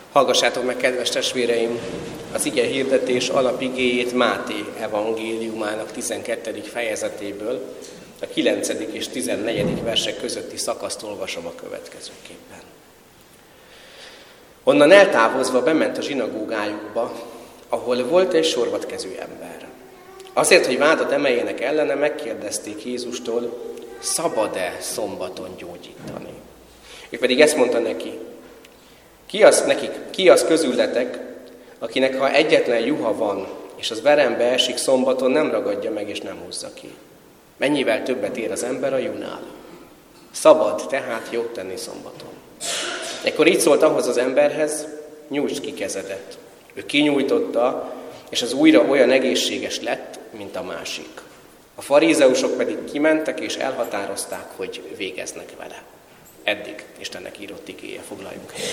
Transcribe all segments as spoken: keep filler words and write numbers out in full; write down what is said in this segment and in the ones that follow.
Hallgassátok meg, kedves testvéreim, az ige hirdetés alapigéjét Máté evangéliumának tizenkettedik fejezetéből, a kilencedik és tizennegyedik versek közötti szakaszt olvasom a következőképpen. Onnan eltávozva bement a zsinagógájukba, ahol volt egy sorbatkezű ember. Azért, hogy vádat emeljenek ellene, megkérdezték Jézustól, szabad-e szombaton gyógyítani? Ő pedig ezt mondta neki, ki az, nekik, ki az közületek, akinek ha egyetlen juha van, és az verembe esik szombaton, nem ragadja meg és nem húzza ki. Mennyivel többet ér az ember a juhnál? Szabad tehát jót tenni szombaton. Ekkor így szólt ahhoz az emberhez, nyújtsd ki kezedet. Ő kinyújtotta, és az újra olyan egészséges lett, mint a másik. A farízeusok pedig kimentek, és elhatározták, hogy végeznek vele. Eddig Istennek írott igéje, foglaljunk helyet.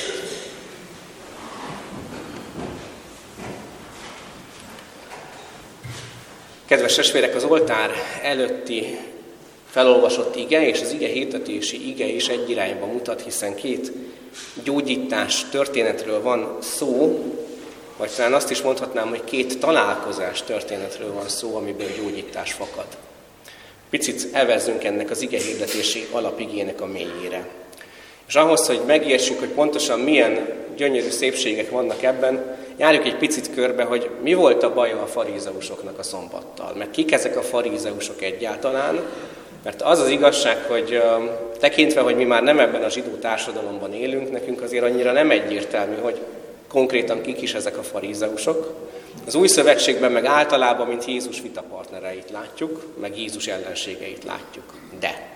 Kedves testvérek, az oltár előtti felolvasott ige és az ige hirdetési ige is egy irányba mutat, hiszen két gyógyítás történetről van szó, vagy talán azt is mondhatnám, hogy két találkozás történetről van szó, amiből gyógyítás fakad. Picit elvezzünk ennek az ige hirdetési alapigének a mélyére. És ahhoz, hogy megértsük, hogy pontosan milyen gyönyörű szépségek vannak ebben, járjuk egy picit körbe, hogy mi volt a baja a farízeusoknak a szombattal. Mert kik ezek a farízeusok egyáltalán? Mert az az igazság, hogy tekintve, hogy mi már nem ebben a zsidó társadalomban élünk, nekünk azért annyira nem egyértelmű, hogy konkrétan kik is ezek a farízeusok. Az új szövetségben meg általában, mint Jézus vitapartnereit látjuk, meg Jézus ellenségeit látjuk. De,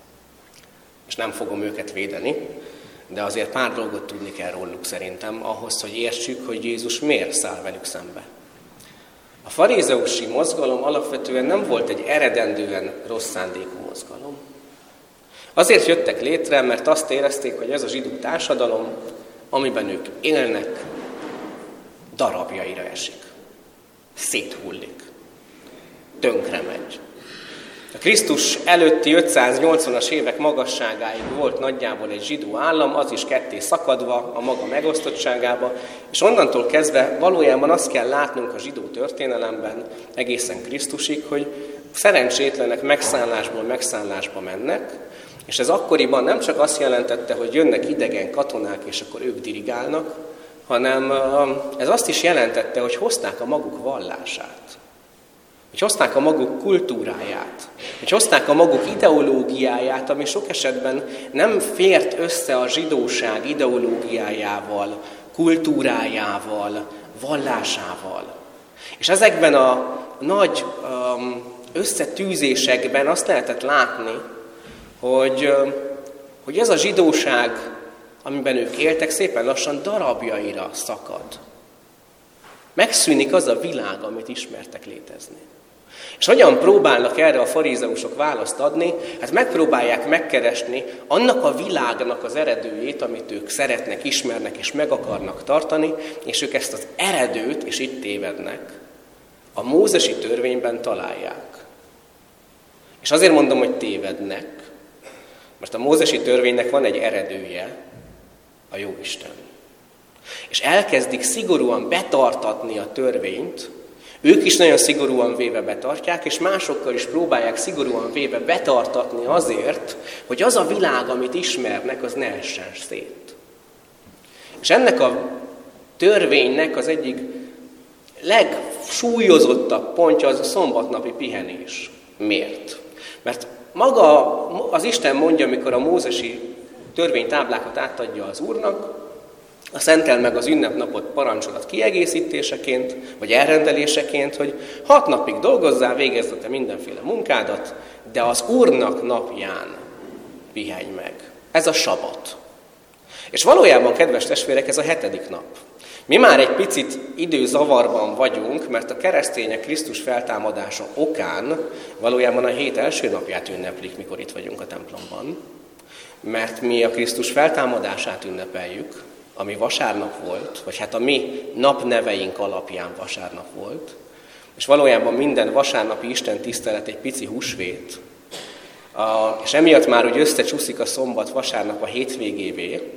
és nem fogom őket védeni, de azért pár dolgot tudni kell róluk szerintem, ahhoz, hogy értsük, hogy Jézus miért száll velük szembe. A farizeusi mozgalom alapvetően nem volt egy eredendően rossz szándékú mozgalom. Azért jöttek létre, mert azt érezték, hogy ez a zsidó társadalom, amiben ők élnek, darabjaira esik. Széthullik. Tönkre megy. A Krisztus előtti ötszáznyolcvanas évek magasságáig volt nagyjából egy zsidó állam, az is ketté szakadva a maga megosztottságába, és onnantól kezdve valójában azt kell látnunk a zsidó történelemben egészen Krisztusig, hogy szerencsétlenek megszállásból megszállásba mennek, és ez akkoriban nem csak azt jelentette, hogy jönnek idegen katonák, és akkor ők dirigálnak, hanem ez azt is jelentette, hogy hozták a maguk vallását. Hogy hozták a maguk kultúráját, hogy hozták a maguk ideológiáját, ami sok esetben nem fért össze a zsidóság ideológiájával, kultúrájával, vallásával. És ezekben a nagy összetűzésekben azt lehetett látni, hogy, hogy ez a zsidóság, amiben ők éltek, szépen lassan darabjaira szakad. Megszűnik az a világ, amit ismertek létezni. És hogyan próbálnak erre a farizeusok választ adni? Hát megpróbálják megkeresni annak a világnak az eredőjét, amit ők szeretnek, ismernek és meg akarnak tartani, és ők ezt az eredőt, és itt tévednek, a mózesi törvényben találják. És azért mondom, hogy tévednek, mert a mózesi törvénynek van egy eredője, a Jóisten. És elkezdik szigorúan betartatni a törvényt, ők is nagyon szigorúan véve betartják, és másokkal is próbálják szigorúan véve betartatni azért, hogy az a világ, amit ismernek, az ne essen szét. És ennek a törvénynek az egyik legsúlyozottabb pontja az a szombatnapi pihenés. Miért? Mert maga az Isten mondja, amikor a mózesi törvénytáblákat átadja az Úrnak, a szentel meg az ünnepnapot parancsolat kiegészítéseként, vagy elrendeléseként, hogy hat napig dolgozzál, végezd te mindenféle munkádat, de az Úrnak napján pihenj meg. Ez a sabat. És valójában, kedves testvérek, ez a hetedik nap. Mi már egy picit időzavarban vagyunk, mert a keresztények Krisztus feltámadása okán valójában a hét első napját ünneplik, mikor itt vagyunk a templomban. Mert mi a Krisztus feltámadását ünnepeljük, ami vasárnap volt, vagy hát a mi napneveink alapján vasárnap volt, és valójában minden vasárnapi Isten tisztelet egy pici húsvét, és emiatt már úgy összecsúszik a szombat vasárnap a hétvégévé,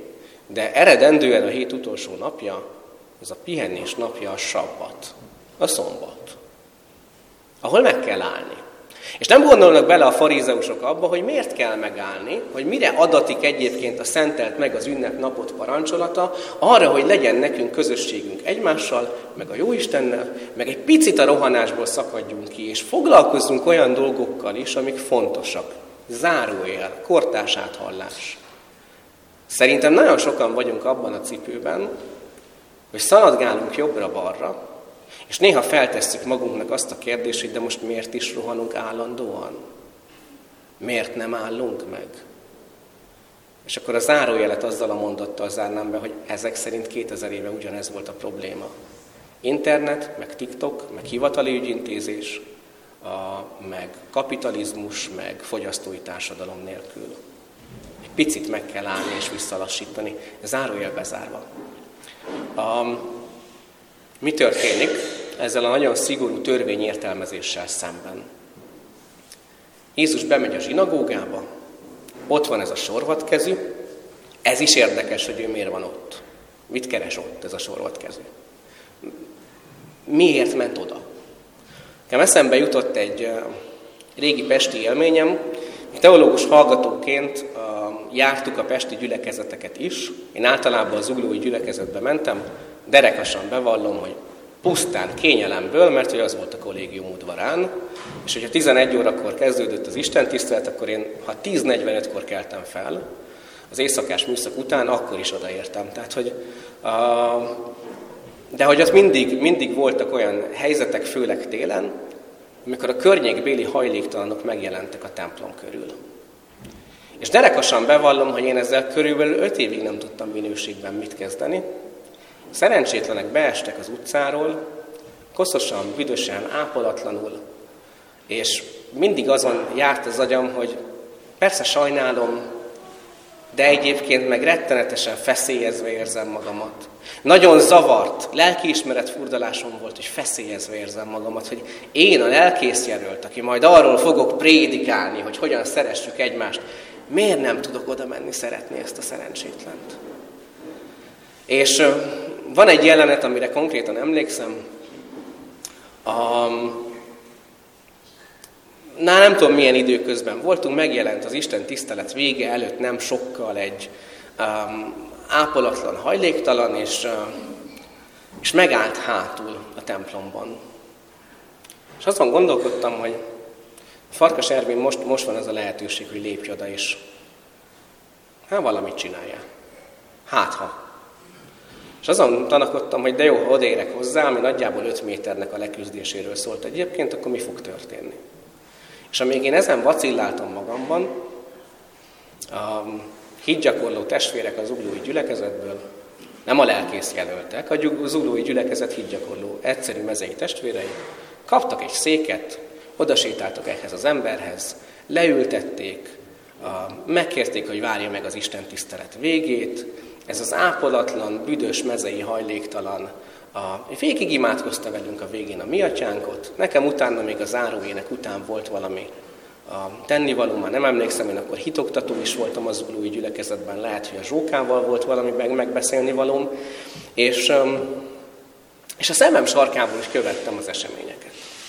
De eredendően a hét utolsó napja, az a pihenés napja a sabbat, a szombat, ahol meg kell állni. És nem gondolnak bele a farizeusok abba, hogy miért kell megállni, hogy mire adatik egyébként a szentelt meg az ünnepnapot parancsolata, arra, hogy legyen nekünk közösségünk egymással, meg a Jóistennel, meg egy picit a rohanásból szakadjunk ki, és foglalkozzunk olyan dolgokkal is, amik fontosak. Zárójel, kortárs áthallás. Szerintem nagyon sokan vagyunk abban a cipőben, hogy szaladgálunk jobbra-balra, és néha feltesszük magunknak azt a kérdést, hogy de most miért is rohanunk állandóan? Miért nem állunk meg? És akkor a zárójelet azzal a mondattal zárnám be, hogy ezek szerint kétezer éve ugyanez volt a probléma. Internet, meg TikTok, meg hivatali ügyintézés, a, meg kapitalizmus, meg fogyasztói társadalom nélkül. Egy picit meg kell állni és visszalassítani, zárójel bezárva. A, mi történik ezzel a nagyon szigorú törvényértelmezéssel szemben? Jézus bemegy a zsinagógába, ott van ez a sorvadkezű, ez is érdekes, hogy ő miért van ott. Mit keres ott ez a sorvadkezű? Miért ment oda? Nekem eszembe jutott egy régi pesti élményem, teológus hallgatóként jártuk a pesti gyülekezeteket is, én általában az zuglói gyülekezetbe mentem, derekasan bevallom, hogy pusztán kényelemből, mert hogy az volt a kollégium udvarán, és hogyha tizenegy órakor kezdődött az istentisztelet, akkor én, ha tíz negyvenötkor keltem fel, az éjszakás műszak után, akkor is odaértem. Tehát, hogy, uh, de hogy ott mindig, mindig voltak olyan helyzetek, főleg télen, amikor a környékbéli hajléktalanok megjelentek a templom körül. És derekasan bevallom, hogy én ezzel körülbelül öt évig nem tudtam minőségben mit kezdeni. Szerencsétlenek beestek az utcáról, koszosan, büdösen, ápolatlanul, és mindig azon járt az agyam, hogy persze sajnálom, de egyébként meg rettenetesen feszélyezve érzem magamat. Nagyon zavart, lelkiismeret furdalásom volt, hogy feszélyezve érzem magamat, hogy én a lelkészjelölt, aki majd arról fogok prédikálni, hogy hogyan szeressük egymást, miért nem tudok oda menni szeretni ezt a szerencsétlent? És van egy jelenet, amire konkrétan emlékszem. Um, Na, nem tudom, milyen időközben voltunk, megjelent az Isten tisztelet vége előtt nem sokkal egy um, ápolatlan, hajléktalan, és, uh, és megállt hátul a templomban. És azon gondolkodtam, hogy Farkas Ervin most, most van az a lehetőség, hogy lépj oda, és hát valamit csináljál. Hát ha. És azon tanakodtam, hogy de jó, ha odaérek hozzá, ami nagyjából öt méternek a leküzdéséről szólt egyébként, akkor mi fog történni? És amíg én ezen vacilláltam magamban, a hitgyakorló testvérek az zuglói gyülekezetből, nem a lelkész jelöltek, a zuglói gyülekezet hitgyakorló egyszerű mezei testvérei, kaptak egy széket, odasétáltak ehhez az emberhez, leültették, megkérték, hogy várja meg az Isten tisztelet végét. Ez az ápolatlan, büdös, mezei, hajléktalan, a, végig imádkozta velünk a végén a mi atyánkot. Nekem utána még a záróének után volt valami a tennivaló, már nem emlékszem, én akkor hitoktató is voltam az zuglói gyülekezetben, lehet, hogy a Zsókával volt valami meg, megbeszélni valóm, és, és a szemem sarkából is követtem az eseményeket.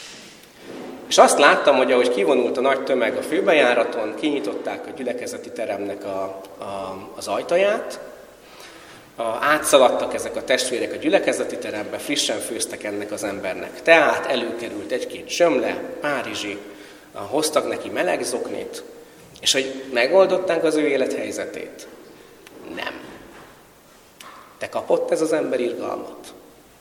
És azt láttam, hogy ahogy kivonult a nagy tömeg a főbejáraton, kinyitották a gyülekezeti teremnek a, a, az ajtaját, a, átszaladtak ezek a testvérek a gyülekezeti terembe, frissen főztek ennek az embernek teát, előkerült egy-két sömle, párizsi, hoztak neki meleg zoknit, és hogy megoldották az ő élethelyzetét? Nem. De kapott ez az ember irgalmat?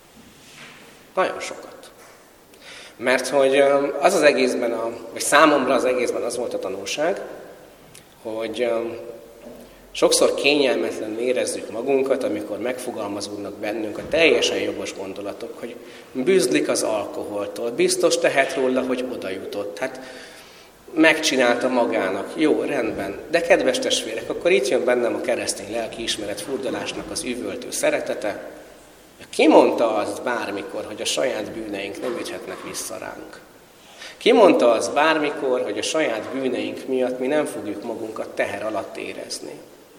Nagyon sokat. Mert hogy az az egészben, a, vagy számomra az egészben az volt a tanulság, hogy sokszor kényelmetlenül érezzük magunkat, amikor megfogalmazódnak bennünk a teljesen jogos gondolatok, hogy bűzlik az alkoholtól, biztos tehet róla, hogy oda jutott. Hát megcsinálta magának, jó, rendben, de kedves testvérek, akkor itt jön bennem a keresztény lelkiismeret furdalásnak az üvöltő szeretete. Ki mondta azt bármikor, hogy a saját bűneink nem üthetnek vissza ránk? Ki mondta azt bármikor, hogy a saját bűneink miatt mi nem fogjuk magunkat teher alatt érezni?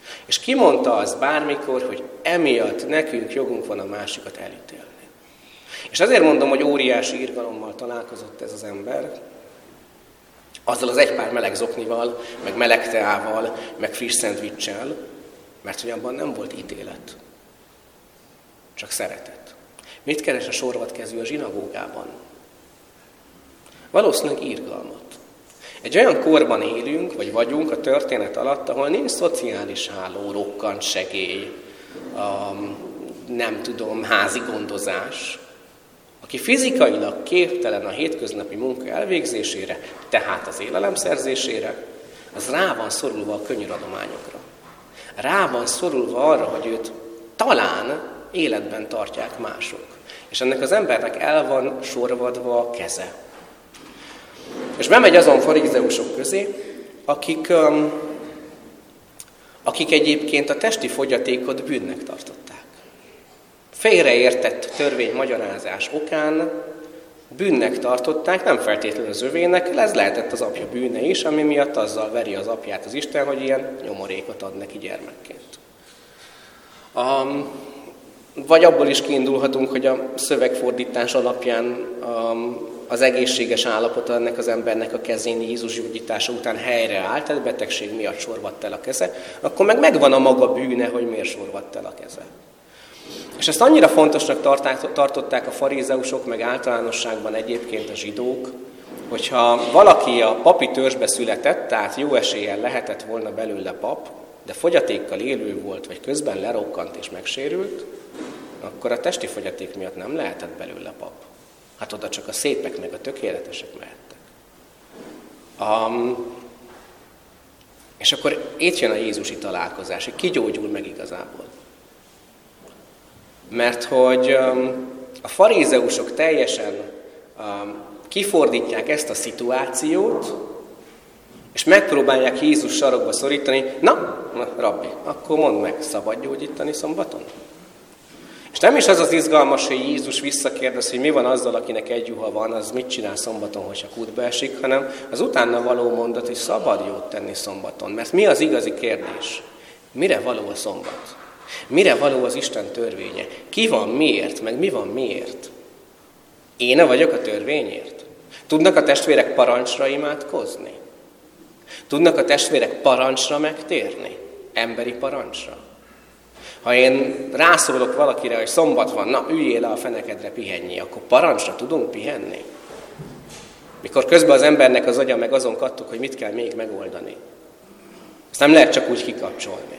És ki mondta azt bármikor, hogy emiatt nekünk jogunk van a másikat elítélni. És azért mondom, hogy óriási irgalommal találkozott ez az ember, azzal az egy pár meleg zoknival, meg meleg teával, meg friss szendvicssel, mert hogy abban nem volt ítélet, csak szeretet. Mit keres a sorvadkezű a zsinagógában? Valószínűleg irgalmat. Egy olyan korban élünk, vagy vagyunk a történet alatt, ahol nincs szociális háló, rokkant segély, um, nem tudom, házi gondozás. Aki fizikailag képtelen a hétköznapi munka elvégzésére, tehát az élelemszerzésére, az rá van szorulva a könyöradományokra. Rá van szorulva arra, hogy őt talán életben tartják mások. És ennek az embernek el van sorvadva a keze. És bemegy azon farizeusok közé, akik, um, akik egyébként a testi fogyatékot bűnnek tartották. Félreértett törvénymagyarázás okán bűnnek tartották, nem feltétlenül az övének, ez lehetett az apja bűne is, ami miatt azzal veri az apját az Isten, hogy ilyen nyomorékot ad neki gyermekként. Um, vagy abból is kiindulhatunk, hogy a szövegfordítás alapján um, az egészséges állapota ennek az embernek a kezén Jézus gyógyítása után helyreállt, tehát betegség miatt sorvadt el a keze, akkor meg megvan a maga bűne, hogy miért sorvadt el a keze. És ezt annyira fontosnak tartották a farizeusok, meg általánosságban egyébként a zsidók, hogyha valaki a papi törzsbe született, tehát jó eséllyel lehetett volna belőle pap, de fogyatékkal élő volt, vagy közben lerokkant és megsérült, akkor a testi fogyaték miatt nem lehetett belőle pap. Hát oda csak a szépek, meg a tökéletesek mehettek. Um, és akkor itt jön a jézusi találkozás, hogy ki gyógyul meg igazából. Mert hogy um, a farizeusok teljesen um, kifordítják ezt a szituációt, és megpróbálják Jézus sarokba szorítani, na, na, rabbi, akkor mondd meg, szabad gyógyítani szombaton? És nem is az az izgalmas, hogy Jézus visszakérdez, hogy mi van azzal, akinek egy juha van, az mit csinál szombaton, hogyha kútba esik, hanem az utána való mondat, hogy szabad jót tenni szombaton. Mert mi az igazi kérdés? Mire való a szombat? Mire való az Isten törvénye? Ki van miért, meg mi van miért? Én vagyok a törvényért? Tudnak a testvérek parancsra imádkozni? Tudnak a testvérek parancsra megtérni? Emberi parancsra? Ha én rászólok valakire, hogy szombat van, na üljél le a fenekedre pihenjél, akkor parancsra tudunk pihenni? Mikor közben az embernek az agya meg azon kattog, hogy mit kell még megoldani. Ezt nem lehet csak úgy kikapcsolni.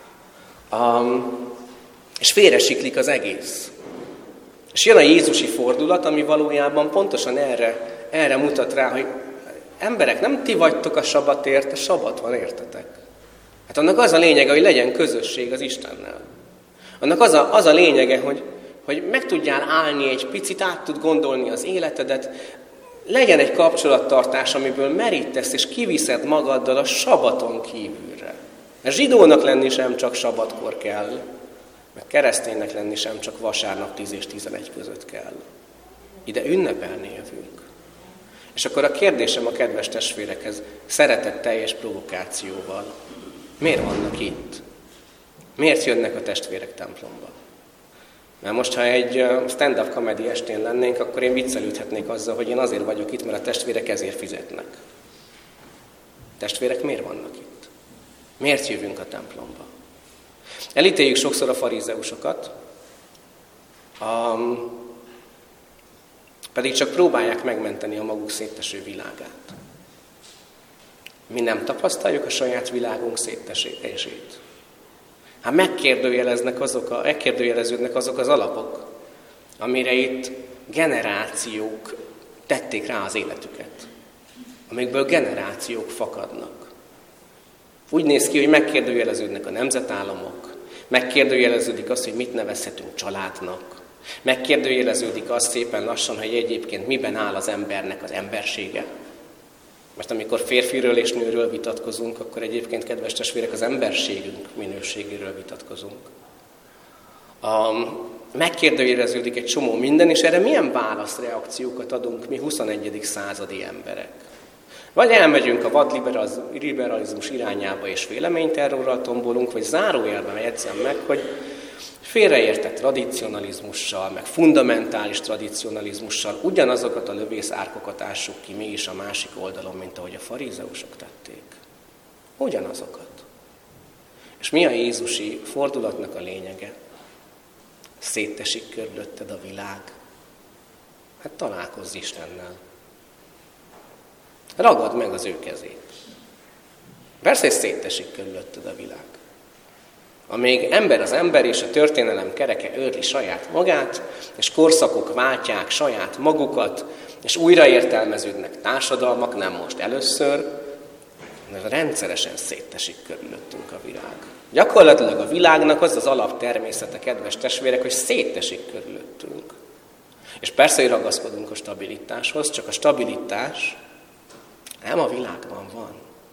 Um, és félresiklik az egész. És jön a jézusi fordulat, ami valójában pontosan erre, erre mutat rá, hogy emberek, nem ti vagytok a sabatért, a sabat van értetek. Hát annak az a lényege, hogy legyen közösség az Istennel. Annak az a, az a lényege, hogy, hogy meg tudjál állni egy picit, át tud gondolni az életedet, legyen egy kapcsolattartás, amiből merítesz és kiviszed magaddal a sabaton kívülre. Mert zsidónak lenni sem csak sabatkor kell, meg kereszténynek lenni sem csak vasárnap tíz és tizenegy között kell. Ide ünnepelni jövünk. És akkor a kérdésem a kedves testvérekhez, szeretetteljes provokációval. Miért vannak itt? Miért jönnek a testvérek templomba? Mert most, ha egy stand-up comedy estén lennénk, akkor én viccelődhetnék azzal, hogy én azért vagyok itt, mert a testvérek ezért fizetnek. A testvérek miért vannak itt? Miért jövünk a templomba? Elítéljük sokszor a farizeusokat, um, pedig csak próbálják megmenteni a maguk széteső világát. Mi nem tapasztaljuk a saját világunk szétesését. Hát megkérdőjeleznek azok a, megkérdőjeleződnek azok az alapok, amire itt generációk tették rá az életüket, amikből generációk fakadnak. Úgy néz ki, hogy megkérdőjeleződnek a nemzetállamok, megkérdőjeleződik az, hogy mit nevezhetünk családnak, megkérdőjeleződik az szépen lassan, hogy egyébként miben áll az embernek az embersége. Mert amikor férfiről és nőről vitatkozunk, akkor egyébként, kedves testvérek, az emberségünk minőségéről vitatkozunk. Um, megkérdőjeleződik egy csomó minden, és erre milyen válaszreakciókat adunk mi huszonegyedik századi emberek? Vagy elmegyünk a vadliberalizmus irányába és véleményterrorral tombolunk, vagy zárójelben jegyzem meg, hogy félreértett tradicionalizmussal, meg fundamentális tradicionalizmussal ugyanazokat a lövészárkokat ássuk ki mi is a másik oldalon, mint ahogy a farizeusok tették. Ugyanazokat. És mi a jézusi fordulatnak a lényege? Széttesik körülötted a világ. Hát találkozz Istennel. Ragad meg az ő kezét. Persze, hogy széttesik körülötted a világ. Amíg ember az ember és a történelem kereke őrli saját magát, és korszakok váltják saját magukat, és újraértelmeződnek társadalmak, nem most először, mert rendszeresen széttesik körülöttünk a világ. Gyakorlatilag a világnak az az alaptermészete, kedves testvérek, hogy széttesik körülöttünk. És persze, hogy ragaszkodunk a stabilitáshoz, csak a stabilitás nem a világban van.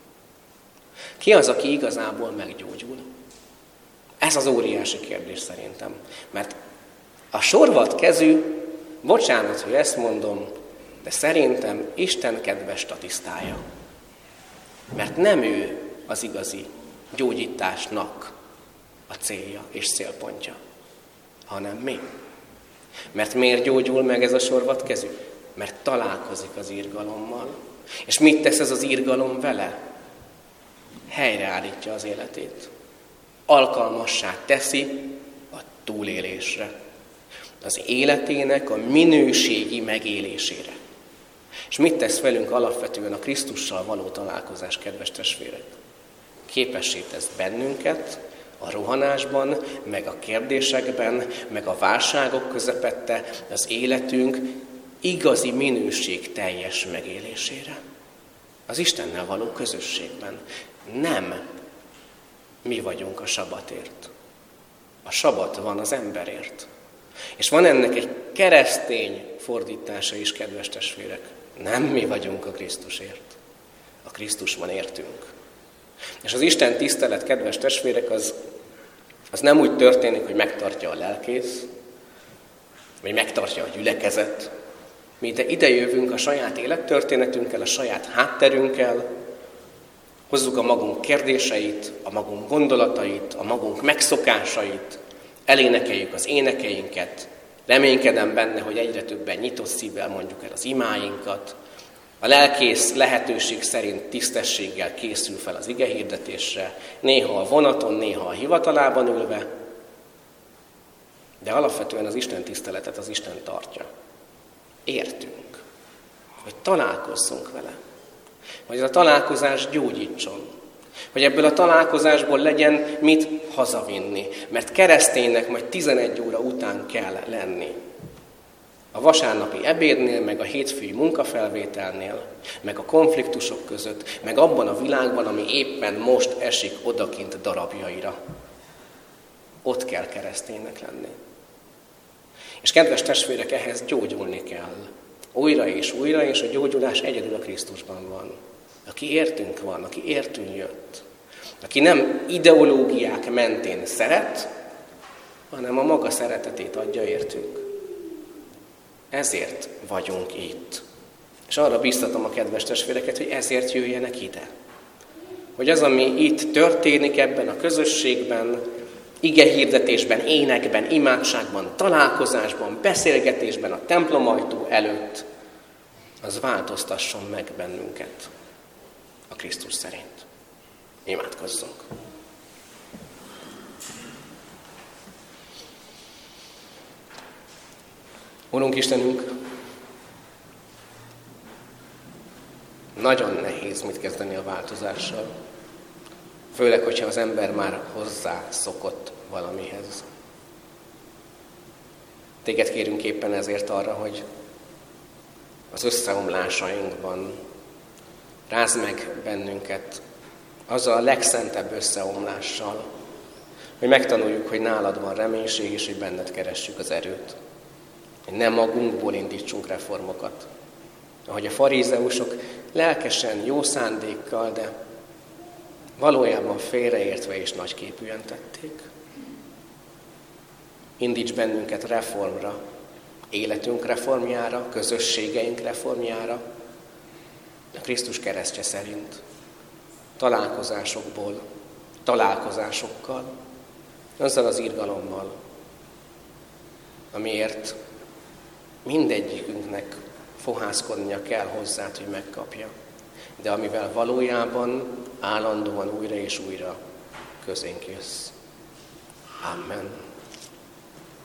Ki az, aki igazából meggyógyul? Ez az óriási kérdés szerintem. Mert a sorvadt kezű, bocsánat, hogy ezt mondom, de szerintem Isten kedves statisztája. Mert nem ő az igazi gyógyításnak a célja és célpontja, hanem mi. Mert miért gyógyul meg ez a sorvadt kezű? Mert találkozik az irgalommal. És mit tesz ez az irgalom vele? Helyreállítja az életét. Alkalmassá teszi a túlélésre. Az életének a minőségi megélésére. És mit tesz velünk alapvetően a Krisztussal való találkozás, kedves testvérek? Képessé tesz bennünket a rohanásban, meg a kérdésekben, meg a válságok közepette az életünk igazi minőség teljes megélésére. Az Istennel való közösségben. Nem mi vagyunk a sabatért. A sabat van az emberért. És van ennek egy keresztény fordítása is, kedves testvérek. Nem mi vagyunk a Krisztusért. A Krisztus van értünk. És az Isten tisztelet, kedves testvérek, az, az nem úgy történik, hogy megtartja a lelkész, vagy megtartja a gyülekezet. Mi ide, ide jövünk a saját élettörténetünkkel, a saját hátterünkkel, hozzuk a magunk kérdéseit, a magunk gondolatait, a magunk megszokásait, elénekeljük az énekeinket, reménykedem benne, hogy egyre többen nyitott szívvel mondjuk el az imáinkat, a lelkész lehetőség szerint tisztességgel készül fel az igehirdetésre, néha a vonaton, néha a hivatalában ülve, de alapvetően az Isten tiszteletet az Isten tartja. Értünk, hogy találkozzunk vele, hogy ez a találkozás gyógyítson, hogy ebből a találkozásból legyen mit hazavinni, mert kereszténynek majd tizenegy óra után kell lenni. A vasárnapi ebédnél, meg a hétfői munkafelvételnél, meg a konfliktusok között, meg abban a világban, ami éppen most esik odakint darabjaira. Ott kell kereszténynek lenni. És kedves testvérek, ehhez gyógyulni kell. Újra és újra, és a gyógyulás egyedül a Krisztusban van. Aki értünk van, aki értünk jött. Aki nem ideológiák mentén szeret, hanem a maga szeretetét adja értünk. Ezért vagyunk itt. És arra bíztatom a kedves testvéreket, hogy ezért jöjjenek ide. Hogy az, ami itt történik ebben a közösségben, igehirdetésben, énekben, imádságban, találkozásban, beszélgetésben, a templomajtó előtt, az változtasson meg bennünket a Krisztus szerint. Imádkozzunk! Urunk Istenünk, nagyon nehéz mit kezdeni a változással. Főleg, hogyha az ember már hozzá szokott valamihez. Téged kérünk éppen ezért arra, hogy az összeomlásainkban rázd meg bennünket azzal a legszentebb összeomlással, hogy megtanuljuk, hogy nálad van reménység, és hogy benned keressük az erőt. Hogy nem magunkból indítsunk reformokat. Ahogy a farizeusok lelkesen, jó szándékkal, de valójában félreértve és nagyképűen tették. Indíts bennünket reformra, életünk reformjára, közösségeink reformjára, a Krisztus keresztje szerint, találkozásokból, találkozásokkal, azzal az irgalommal, amiért mindegyikünknek fohászkodnia kell hozzá, hogy megkapja, de amivel valójában állandóan újra és újra közénk jössz. Amen.